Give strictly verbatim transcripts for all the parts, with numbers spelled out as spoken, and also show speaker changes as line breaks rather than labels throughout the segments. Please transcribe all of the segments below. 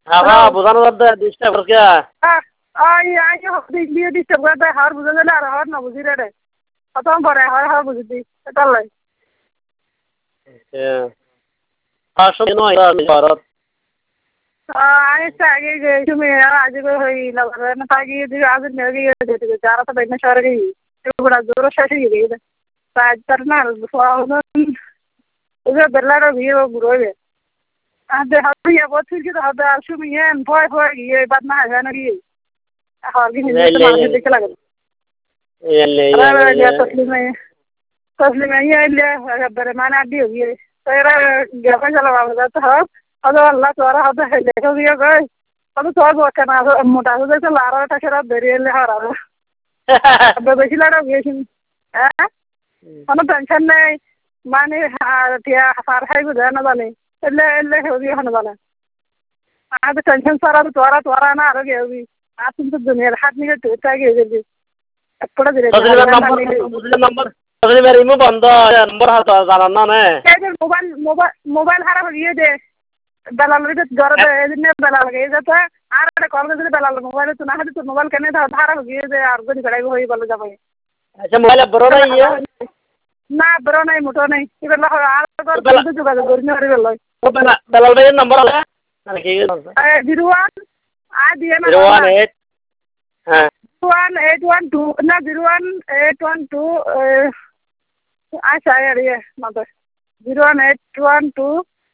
আবা বোঝানো যাবে ডিস্টার্ব করকে
আই আই দিক দিয়ে ডিস্টার্ব করে দেয় হার বুঝা গেলে আর হার না বুঝি রে কত পরে হার হার বুঝি দি তার লাই
আসলে নয় ভারত
আই আগে যে তুমি আজ হই লাগা না তাগি দি আজ মেরে গিয়ে যেতে যারা তো বাইনা শহরে গই বড় জোর শেষ হয়ে গেছে কাজ কর না ওরে বেলার ভিড় বুড়োবে আদে হাবিয়া বছর কি হবে আর তুমি এন ভয় ভয় গিয়ে বাদ না হয় না গিয়ে আর কি নিতে মারতে দেখে লাগে আরে তসলিমে তসলিমে ये ले बरे माना दी होगी तेरा गया चला बाबा तो हो अरे अल्लाह तोरा हो है देखो दिया गए अब तो वो करना मोटा हो जैसे लारा टकरा बेरिए ले हरा अब बेची लड़ा गई थी हैं हम टेंशन नहीं माने तिया सार है गुजर ना जाने ले ले हो गई हन जाना आज टेंशन सारा तोरा तोरा ना आ गई होगी आज तुम तो दुनिया हाथ नहीं तो चाहिए जल्दी এপড়া দিলে
নম্বর তাহলে মেরে ইমো বন্ধ নম্বর হাত জানান না না
এই মোবাইল মোবাইল মোবাইল হারা হয়ে দে বেলাল রে ঘরে এদিনে বেলাল গে যেতে আর একটা কল করে বেলাল মোবাইল তো না হাতে তো মোবাইল কেনে ধা হারা হয়ে দে আর গনি গড়াই হই বলে যাবে
আচ্ছা মোবাইল বড় নাই ইয়া
না বড় নাই মোটো নাই এবেলা আর তো যোগাযোগ করি না রে বেলাল
বেলাল ভাইয়ের নম্বর আছে মানে কি
এ জিরো ওয়ান আ দিয়ে না
জিরো ওয়ান এইট হ্যাঁ
one eight one two na zero one eight one two ah saya dia mother zero one eight one two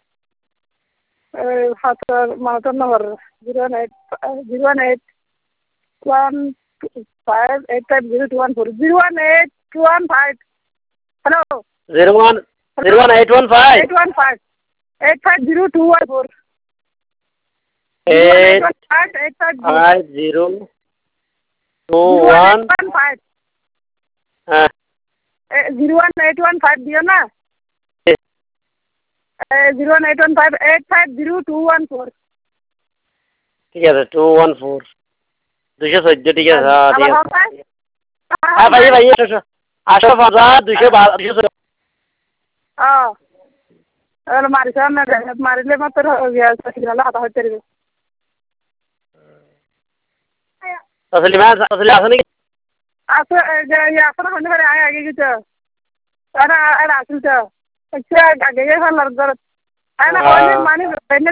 eh hatar mother number zero one eight zero one eight one five eight five zero two one four zero one eight one five hello
zero one zero one eight one five
eight one five eight five zero two one four
eight five zero two one
five
हाँ
zero one eight one five दिया ना zero one eight one five eight five zero two one four
ठीक है two one four दूसरे सज्जे ठीक है हाँ ठीक है हाँ भाई भाई आशा आशा फाजा दूसरे बार दूसरे
हाँ अरे मारी सामने गए मारी ले मत रहो यार सही ना हाथ तेरे
असली में असली असली
असं ये असं होने वाले आए आगे किच अरे अरे असली तो अच्छा आगे ये हर लड़का है ना होने माने